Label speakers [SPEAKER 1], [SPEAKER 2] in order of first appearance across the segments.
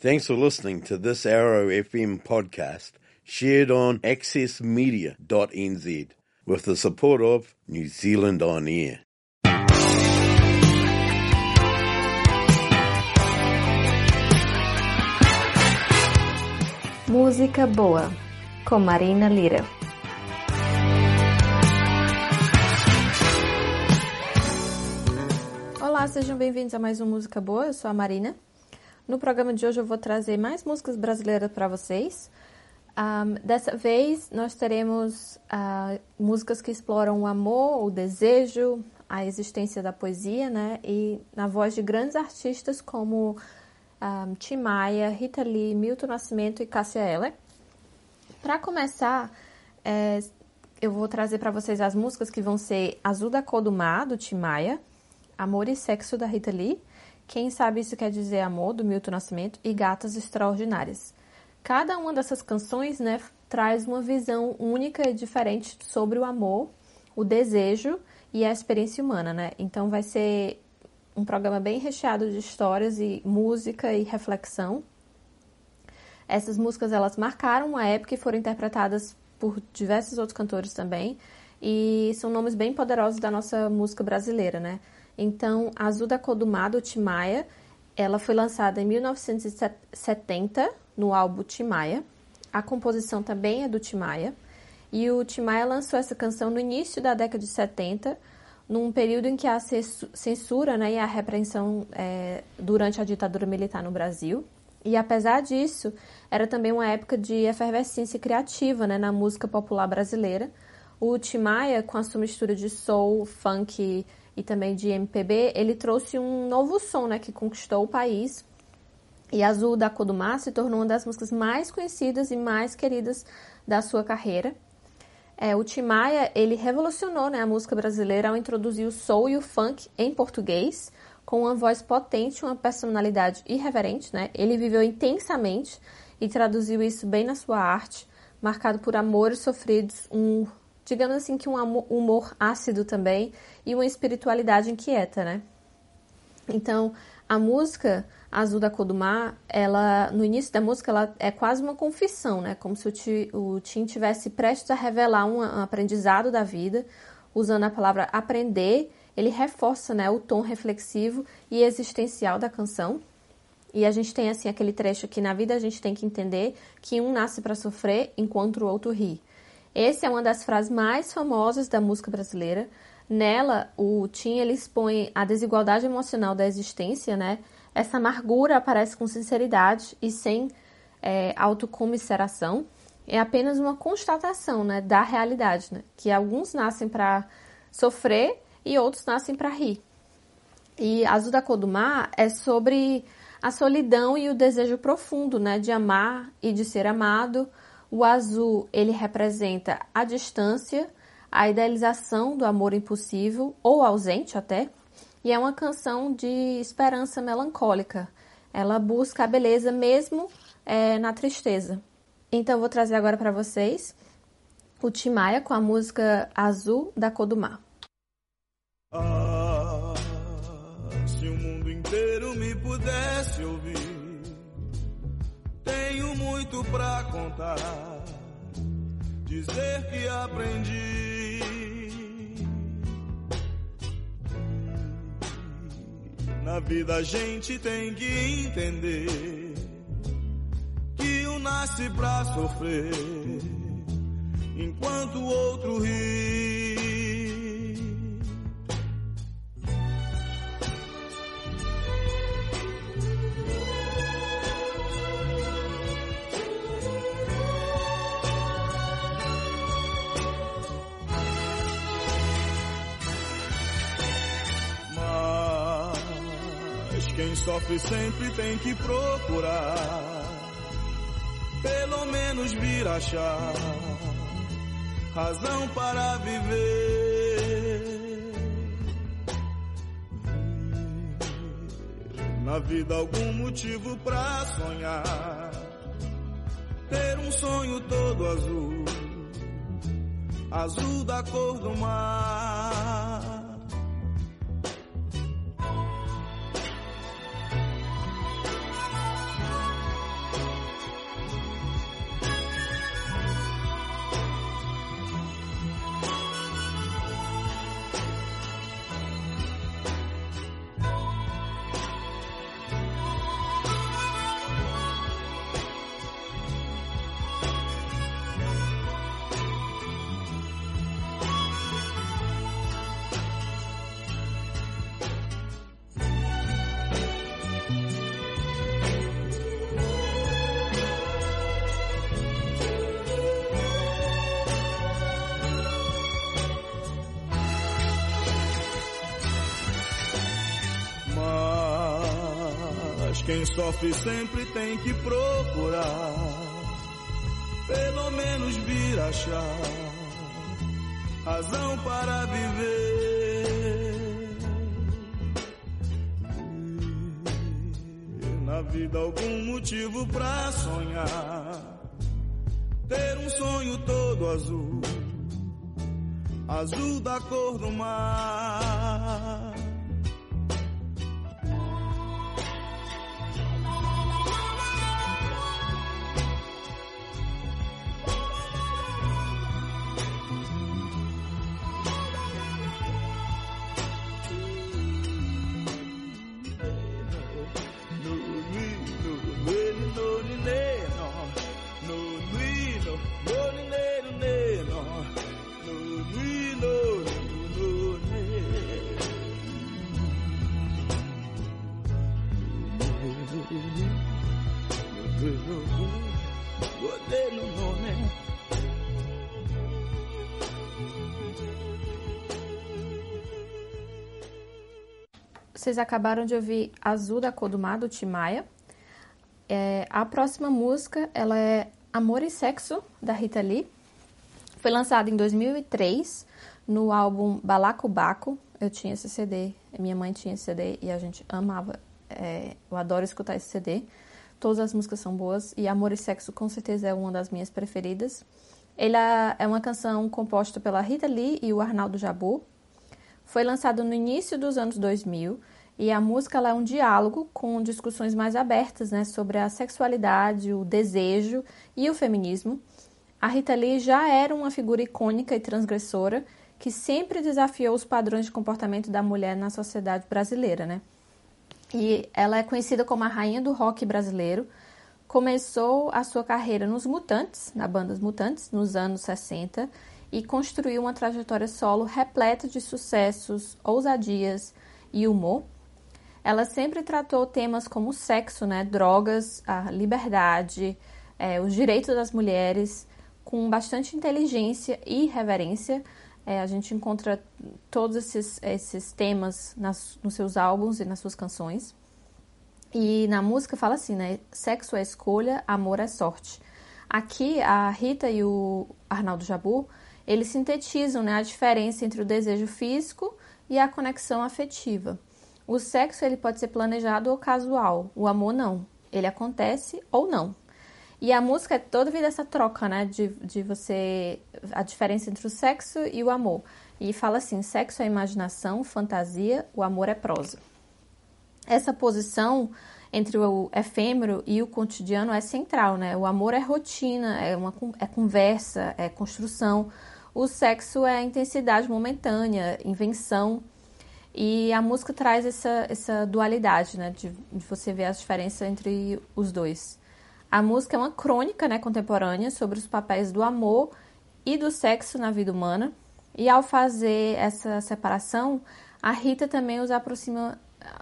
[SPEAKER 1] Thanks for listening to this Arrow FM podcast shared on accessmedia.nz with the support of New Zealand On Air.
[SPEAKER 2] Música Boa, com Marina Lira. Olá, sejam bem-vindos a mais um Música Boa, eu sou a Marina. No programa de hoje eu vou trazer mais músicas brasileiras para vocês. Dessa vez nós teremos músicas que exploram o amor, o desejo, a existência da poesia, né? E na voz de grandes artistas como Tim Maia, Rita Lee, Milton Nascimento e Cássia Eller. Para começar, eu vou trazer para vocês as músicas que vão ser Azul da Cor do Mar, do Tim Maia, Amor e Sexo, da Rita Lee, Quem Sabe Isso Quer Dizer Amor, do Milton Nascimento, e Gatas Extraordinárias. Cada uma dessas canções, né, traz uma visão única e diferente sobre o amor, o desejo e a experiência humana, né? Então vai ser um programa bem recheado de histórias e música e reflexão. Essas músicas, elas marcaram a época e foram interpretadas por diversos outros cantores também, e são nomes bem poderosos da nossa música brasileira, né? Então, Azul da Cor do Mar, do Tim Maia, ela foi lançada em 1970 no álbum Tim Maia. A composição também é do Tim Maia. E o Tim Maia lançou essa canção no início da década de 70, num período em que a censura, né, e a repreensão durante a ditadura militar no Brasil. E apesar disso, era também uma época de efervescência criativa, né, na música popular brasileira. O Tim Maia, com a sua mistura de soul, funk e também de MPB, ele trouxe um novo som, né, que conquistou o país. E Azul da Cor do Mar se tornou uma das músicas mais conhecidas e mais queridas da sua carreira. O Tim Maia, ele revolucionou, né, a música brasileira ao introduzir o soul e o funk em português, com uma voz potente, uma personalidade irreverente, né? Ele viveu intensamente e traduziu isso bem na sua arte, marcado por amores sofridos, digamos assim que um humor ácido também e uma espiritualidade inquieta, né? Então, a música Azul da Cor do Mar, ela, no início da música, ela é quase uma confissão, né? Como se o Tim tivesse prestes a revelar um aprendizado da vida. Usando a palavra aprender, ele reforça, né, o tom reflexivo e existencial da canção. E a gente tem, assim, aquele trecho que na vida a gente tem que entender que um nasce para sofrer enquanto o outro ri. Essa é uma das frases mais famosas da música brasileira. Nela, o Tim, ele expõe a desigualdade emocional da existência, né? Essa amargura aparece com sinceridade e sem autocomiseração. É apenas uma constatação, né, da realidade, né? Que alguns nascem para sofrer e outros nascem para rir. E Azul da Cor do Mar é sobre a solidão e o desejo profundo, né, de amar e de ser amado. O azul, ele representa a distância, a idealização do amor impossível, ou ausente até, e é uma canção de esperança melancólica. Ela busca a beleza mesmo na tristeza. Então, eu vou trazer agora para vocês o Tim Maia com a música Azul da Cor do Mar.
[SPEAKER 3] Se o mundo inteiro me pudesse ouvir, tenho muito pra contar, dizer que aprendi. Na vida a gente tem que entender que um nasce pra sofrer, enquanto o outro ri. Quem sofre sempre tem que procurar, pelo menos vir achar razão para viver. Na vida algum motivo pra sonhar, ter um sonho todo azul, azul da cor do mar. quem sofre sempre tem que procurar, pelo menos vir achar razão para viver. Na vida algum motivo pra sonhar, ter um sonho todo azul, azul da cor do mar.
[SPEAKER 2] Vocês acabaram de ouvir Azul da Cor do Mar, do Tim Maia. A próxima música, ela é Amor e Sexo, da Rita Lee. Foi lançada em 2003 no álbum Balacobaco. Eu tinha esse CD, minha mãe tinha esse CD e a gente amava. Eu adoro escutar esse CD. Todas as músicas são boas e Amor e Sexo com certeza é uma das minhas preferidas. Ela é uma canção composta pela Rita Lee e o Arnaldo Jabbour. Foi lançado no início dos anos 2000 e a música ela é um diálogo com discussões mais abertas, né, sobre a sexualidade, o desejo e o feminismo. A Rita Lee já era uma figura icônica e transgressora que sempre desafiou os padrões de comportamento da mulher na sociedade brasileira, né? E ela é conhecida como a rainha do rock brasileiro. Começou a sua carreira nos Mutantes, na banda Mutantes, nos anos 60, e construiu uma trajetória solo repleta de sucessos, ousadias e humor. Ela sempre tratou temas como sexo, né, drogas, a liberdade, os direitos das mulheres, com bastante inteligência e reverência. A gente encontra todos esses temas nos seus álbuns e nas suas canções. E na música fala assim, né? Sexo é escolha, amor é sorte. Aqui, a Rita e o Arnaldo Jabbour, eles sintetizam, né, a diferença entre o desejo físico e a conexão afetiva. O sexo ele pode ser planejado ou casual, o amor não. Ele acontece ou não. E a música é toda vida essa troca, né, de você... a diferença entre o sexo e o amor. E fala assim, sexo é imaginação, fantasia, o amor é prosa. Essa posição entre o efêmero e o cotidiano é central, né? O amor é rotina, é conversa, é construção. O sexo é intensidade momentânea, invenção. E a música traz essa dualidade, né? De você ver as diferenças entre os dois. A música é uma crônica, né, contemporânea sobre os papéis do amor e do sexo na vida humana. E ao fazer essa separação, a Rita também os aproxima,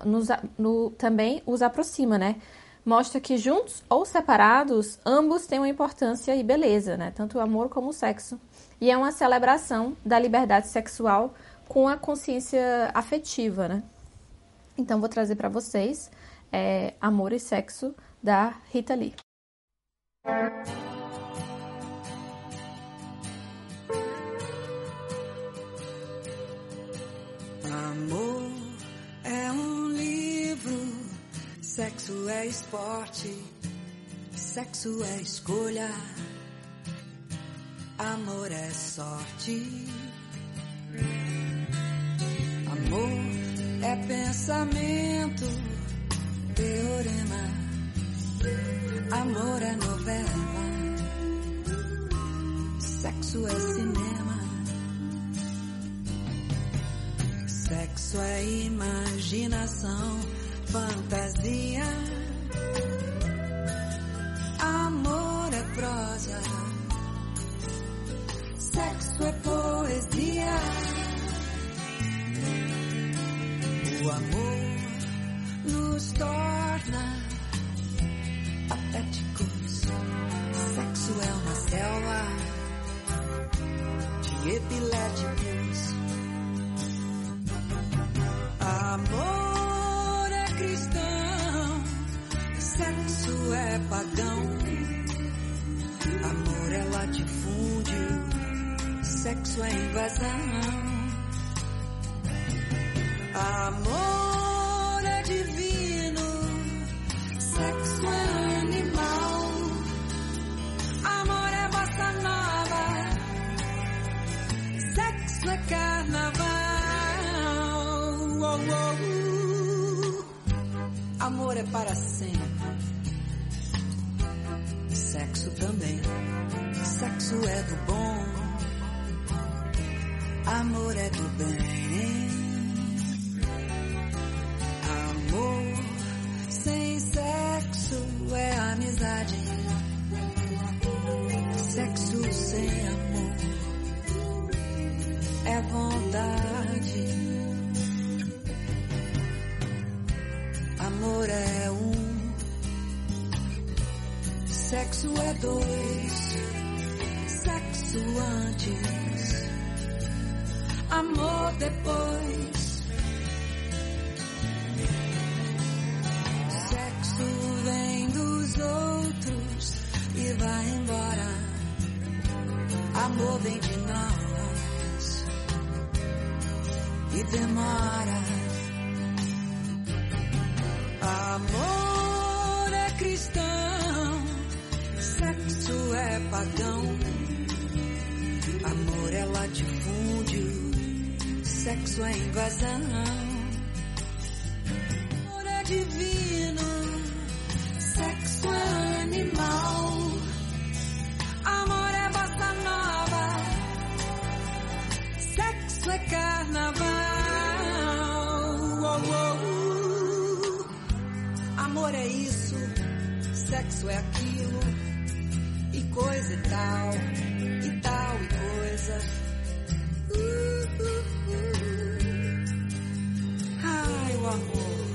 [SPEAKER 2] né? Mostra que juntos ou separados, ambos têm uma importância e beleza, né? Tanto o amor como o sexo. E é uma celebração da liberdade sexual com a consciência afetiva, né? Então, vou trazer para vocês Amor e Sexo, da Rita Lee.
[SPEAKER 4] Amor é um livro, sexo é esporte, sexo é escolha, amor é sorte. Amor é pensamento, teorema, amor é novela, sexo é cinema, sexo é imaginação, fantasia, amor é prosa, sexo é poesia. O amor nos torna patéticos. Sexo é uma selva de epiléticos. Amor é cristão, sexo é invasão. Amor é divino, sexo é animal. Amor é bossa nova, sexo é carnaval. Oh, oh, amor é para sempre, sexo também. Sexo é do bom, amor é do bem. Amor sem sexo é amizade. Sexo sem amor é vontade. Amor é um, sexo é dois. Sexo antes, amor depois. Sexo vem dos outros e vai embora. Amor vem de nós e demora. Amor é cristão, sexo é pagão. Amor é latifúndio, sexo é invasão. Amor é divino, sexo é animal. Amor é bossa nova, sexo é carnaval. Oh, oh, amor é isso, sexo é aquilo, e coisa e tal. E tal e coisa. Ai, o amor.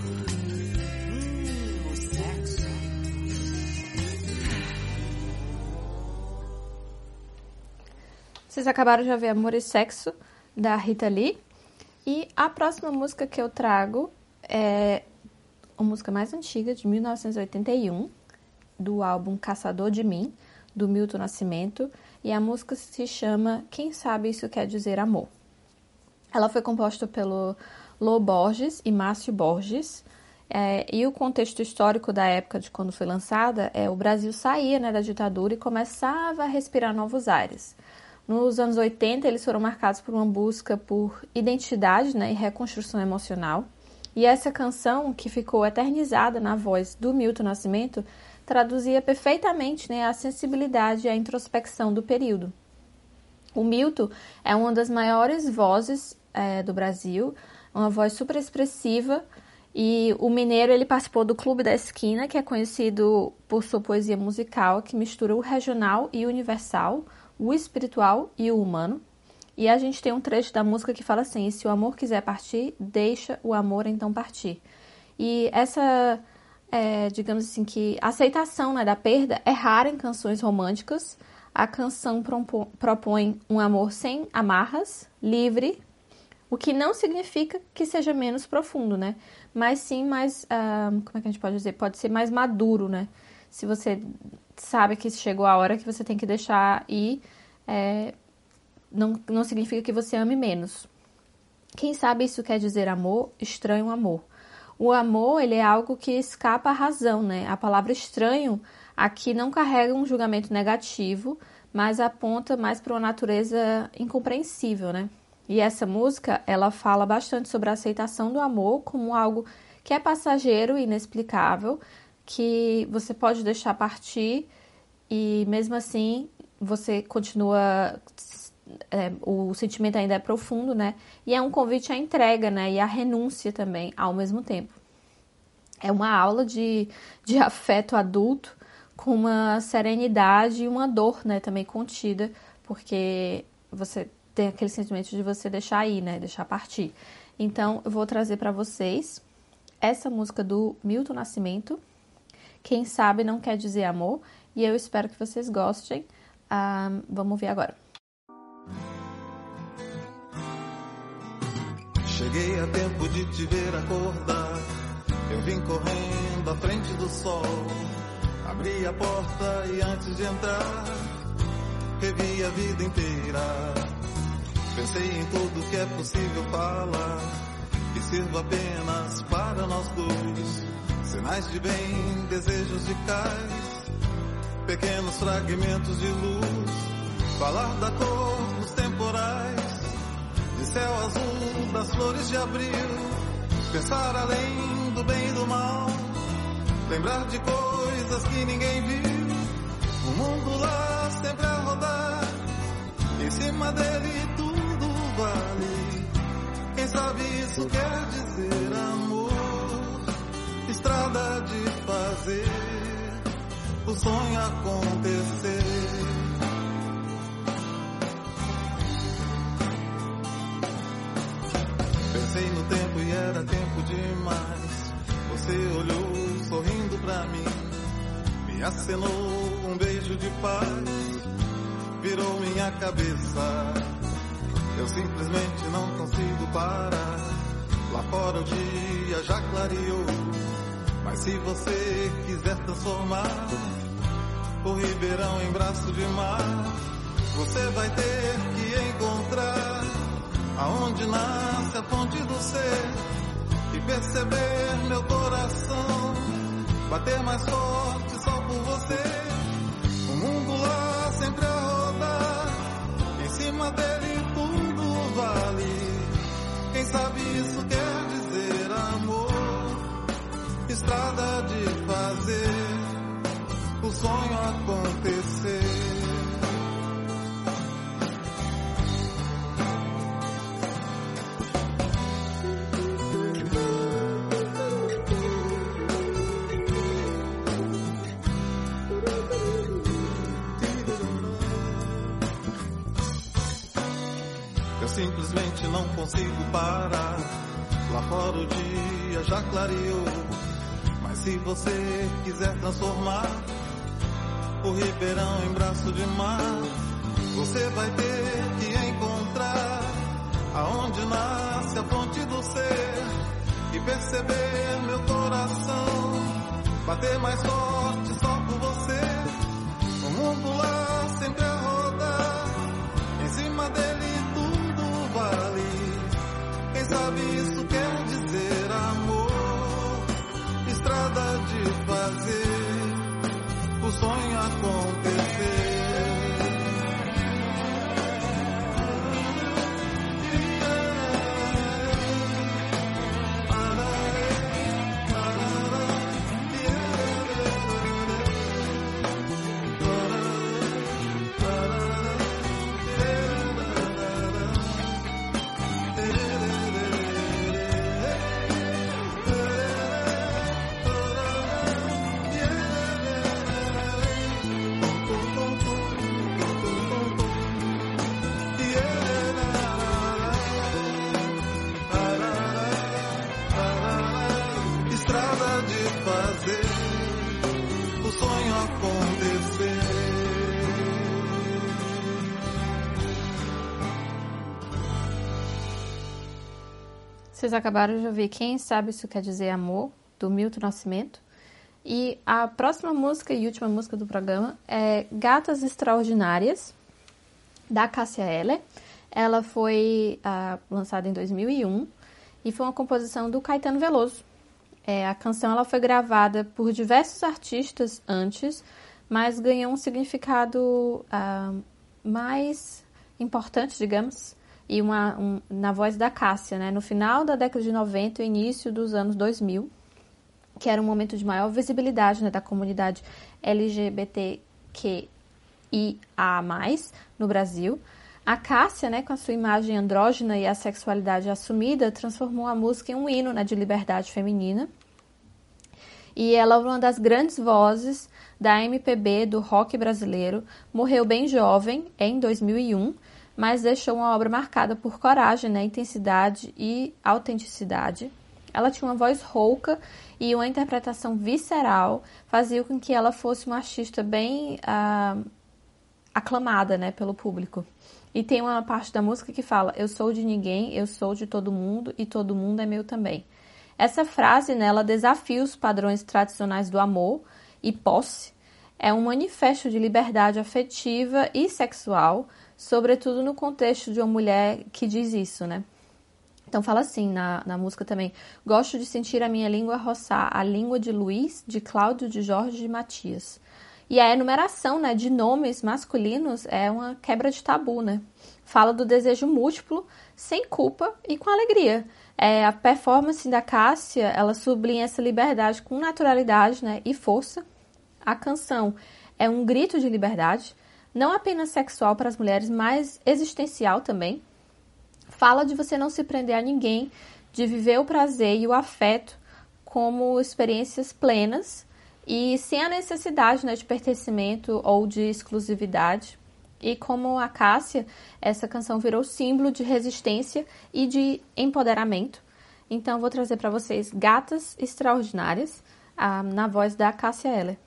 [SPEAKER 4] O sexo.
[SPEAKER 2] Vocês acabaram de ouvir Amor e Sexo, da Rita Lee. E a próxima música que eu trago é uma música mais antiga, de 1981, do álbum Caçador de Mim, do Milton Nascimento. E a música se chama Quem Sabe Isso Quer Dizer Amor. Ela foi composta pelo Lô Borges e Márcio Borges. E o contexto histórico da época de quando foi lançada o Brasil saía, né, da ditadura e começava a respirar novos ares. Nos anos 80, eles foram marcados por uma busca por identidade, né, e reconstrução emocional. E essa canção, que ficou eternizada na voz do Milton Nascimento, traduzia perfeitamente, né, a sensibilidade e a introspecção do período. O Milton é uma das maiores vozes do Brasil, uma voz super expressiva, e o mineiro ele participou do Clube da Esquina, que é conhecido por sua poesia musical, que mistura o regional e o universal, o espiritual e o humano. E a gente tem um trecho da música que fala assim: se o amor quiser partir, deixa o amor então partir. E essa... digamos assim, que a aceitação, né, da perda é rara em canções românticas. A canção propõe um amor sem amarras, livre, o que não significa que seja menos profundo, né? Mas sim mais, como é que a gente pode dizer? Pode ser mais maduro, né? Se você sabe que chegou a hora que você tem que deixar ir, não significa que você ame menos. Quem sabe isso quer dizer amor, estranho amor. O amor, ele é algo que escapa à razão, né? A palavra estranho aqui não carrega um julgamento negativo, mas aponta mais para uma natureza incompreensível, né? E essa música, ela fala bastante sobre a aceitação do amor como algo que é passageiro e inexplicável, que você pode deixar partir e mesmo assim você continua... o sentimento ainda é profundo, né? E é um convite à entrega, né? E à renúncia também, ao mesmo tempo. É uma aula de afeto adulto com uma serenidade e uma dor, né? Também contida, porque você tem aquele sentimento de você deixar ir, né? Deixar partir. Então, eu vou trazer para vocês essa música do Milton Nascimento, Quem Sabe Não Quer Dizer Amor, e eu espero que vocês gostem. Vamos ver agora.
[SPEAKER 3] Cheguei a tempo de te ver acordar. Eu vim correndo à frente do sol. Abri a porta e antes de entrar, revi a vida inteira. Pensei em tudo que é possível falar, que sirva apenas para nós dois. Sinais de bem, desejos de cais, pequenos fragmentos de luz. Falar da cor dos temporais, de céu azul, das flores de abril. Pensar além do bem e do mal, lembrar de coisas que ninguém viu. O mundo lá sempre a rodar, em cima dele tudo vale. Quem sabe isso quer dizer amor, estrada de fazer o sonho acontecer. Pensei no tempo e era tempo demais. Você olhou sorrindo pra mim, me acenou um beijo de paz, virou minha cabeça. Eu simplesmente não consigo parar. Lá fora o dia já clareou, mas se você quiser transformar o Ribeirão em braço de mar, você vai ter que encontrar aonde nasce a fonte do ser e perceber meu coração bater mais forte só por você. O mundo lá sempre a rodar, em cima dele tudo vale. Quem sabe isso quer dizer amor, estrada de fazer o sonho acontecer. Simplesmente não consigo parar. Lá fora o dia já clareou, mas se você quiser transformar o Ribeirão em braço de mar, você vai ter que encontrar aonde nasce a fonte do ser e perceber meu coração bater mais forte só por você. O mundo lá sempre a rodar, em cima dele vale. Quem sabe isso quer dizer amor, estrada de fazer o sonho acontecer.
[SPEAKER 2] Vocês acabaram de ouvir Quem Sabe Isso Quer Dizer Amor, do Milton Nascimento. E a próxima música e última música do programa é Gatas Extraordinárias, da Cássia Eller. Ela foi lançada em 2001 e foi uma composição do Caetano Veloso. A canção ela foi gravada por diversos artistas antes, mas ganhou um significado mais importante, digamos, e na voz da Cássia, né? No final da década de 90 e início dos anos 2000, que era um momento de maior visibilidade, né, da comunidade LGBTQIA+, no Brasil. A Cássia, né, com a sua imagem andrógena e a sexualidade assumida, transformou a música em um hino, né, de liberdade feminina. E ela é uma das grandes vozes da MPB, do rock brasileiro. Morreu bem jovem, em 2001, mas deixou uma obra marcada por coragem, né, intensidade e autenticidade. Ela tinha uma voz rouca e uma interpretação visceral, fazia com que ela fosse uma artista bem aclamada, né, pelo público. E tem uma parte da música que fala: eu sou de ninguém, eu sou de todo mundo e todo mundo é meu também. Essa frase, né, ela desafia os padrões tradicionais do amor e posse, é um manifesto de liberdade afetiva e sexual, sobretudo no contexto de uma mulher que diz isso, né? Então fala assim na música também: gosto de sentir a minha língua roçar a língua de Luiz, de Cláudio, de Jorge e de Matias. E a enumeração, né, de nomes masculinos é uma quebra de tabu, né? Fala do desejo múltiplo, sem culpa e com alegria. A performance da Cássia, ela sublinha essa liberdade com naturalidade, né, e força. A canção é um grito de liberdade, não apenas sexual para as mulheres, mas existencial também. Fala de você não se prender a ninguém, de viver o prazer e o afeto como experiências plenas e sem a necessidade, né, de pertencimento ou de exclusividade. E como a Cássia, essa canção virou símbolo de resistência e de empoderamento. Então, vou trazer para vocês Gatas Extraordinárias, na voz da Cássia Eller.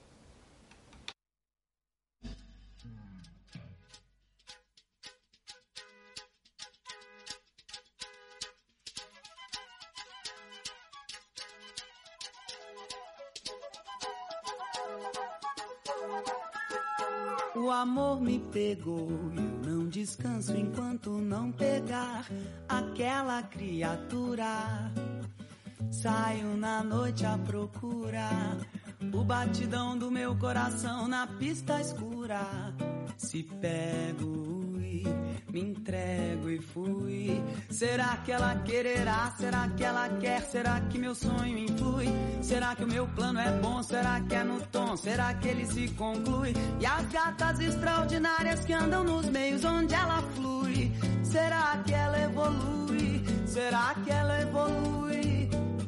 [SPEAKER 5] O amor me pegou e eu não descanso enquanto não pegar aquela criatura. Saio na noite à procura, o batidão do meu coração na pista escura. Se pego e me entrego e fui. Será que ela quererá? Será que ela quer? Será que meu sonho influi? Será que o meu plano é bom? Será que é no tom? Será que ele se conclui? E as gatas extraordinárias que andam nos meios onde ela flui, será que ela evolui? Será que ela evolui?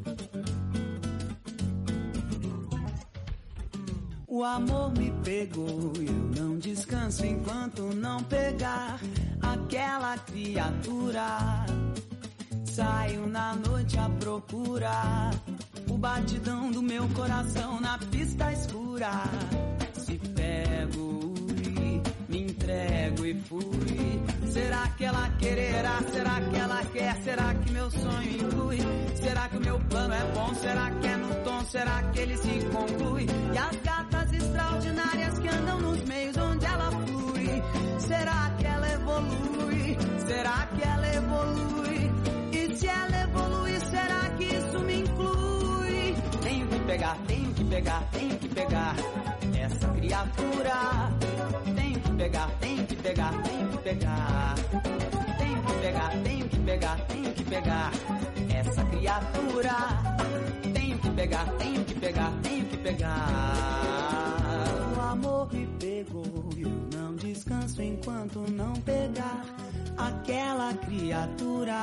[SPEAKER 5] O amor me pegou e eu não descanso enquanto não pegar aquela criatura. Saio na noite à procura, o batidão do meu coração na pista escura. Se pego e me entrego e fui. Será que ela quererá? Será que ela quer? Será que meu sonho inclui? Será que o meu plano é bom? Será que é no tom? Será que ele se conclui? E as gatas extraordinárias que andam nos meios onde ela flui, será que ela evolui? Será que ela evolui? E se ela evolui, será que isso me inclui? Tenho que pegar, tenho que pegar, tenho que pegar essa criatura. Tenho que pegar, tenho que pegar, tenho que pegar. Tenho que pegar, tenho que pegar, tenho que pegar essa criatura. Tenho que pegar, tenho que pegar, tenho que pegar. O amor me pegou e eu não descanso enquanto não pegar aquela criatura.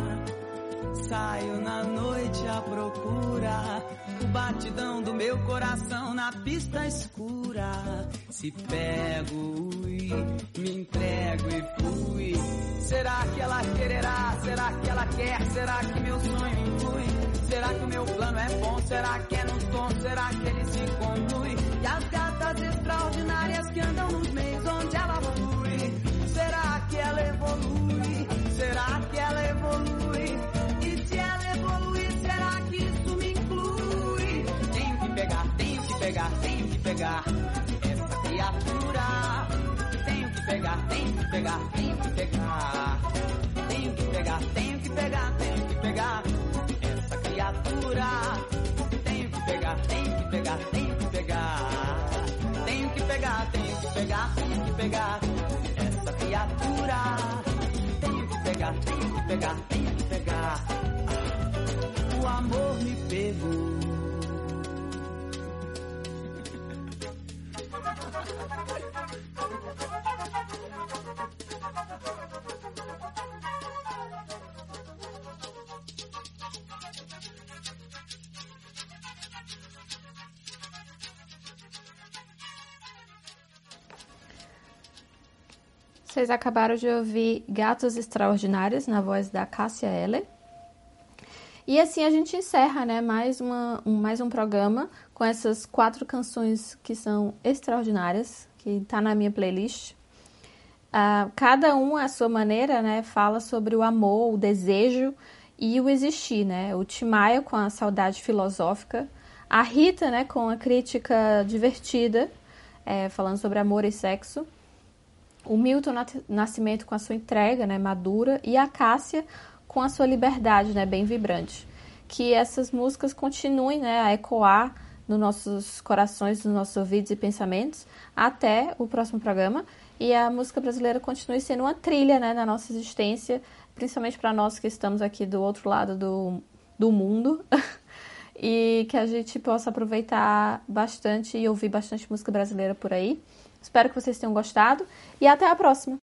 [SPEAKER 5] Saio na noite à procura, o batidão do meu coração na pista escura. Se pego e me entrego e fui. Será que ela quererá? Será que ela quer? Será que meu sonho inclui? Será que o meu plano é bom? Será que é no tom? Será que ele se conclui? E as gatas extraordinárias que andam nos meios onde ela flui, será que ela evolui? Será que ela evolui? E se ela evoluir, será que isso me inclui? Tenho que pegar, tenho que pegar, tenho que pegar essa criatura. Tenho que pegar, tenho que pegar, tenho que pegar. Tenho que pegar, tenho que pegar, tenho que pegar essa criatura. Tenho que pegar, tenho que pegar, tenho que pegar. Tenho que pegar, tenho que pegar, tenho que pegar essa criatura. Tenho que pegar, tenho que pegar, tenho que pegar. O amor me pegou.
[SPEAKER 2] Vocês acabaram de ouvir Gatos Extraordinários, na voz da Cássia Eller. E assim a gente encerra, né, mais um programa com essas 4 canções que são extraordinárias, que tá na minha playlist. Cada uma, à sua maneira, né, fala sobre o amor, o desejo e o existir, né? O Tim Maia com a saudade filosófica, a Rita, né, com a crítica divertida, falando sobre amor e sexo. O Milton Nascimento com a sua entrega, né, madura, e a Cássia com a sua liberdade, né, bem vibrante. Que essas músicas continuem, né, a ecoar nos nossos corações, nos nossos ouvidos e pensamentos até o próximo programa. E a música brasileira continue sendo uma trilha, né, na nossa existência, principalmente para nós que estamos aqui do outro lado do mundo. E que a gente possa aproveitar bastante e ouvir bastante música brasileira por aí. Espero que vocês tenham gostado e até a próxima!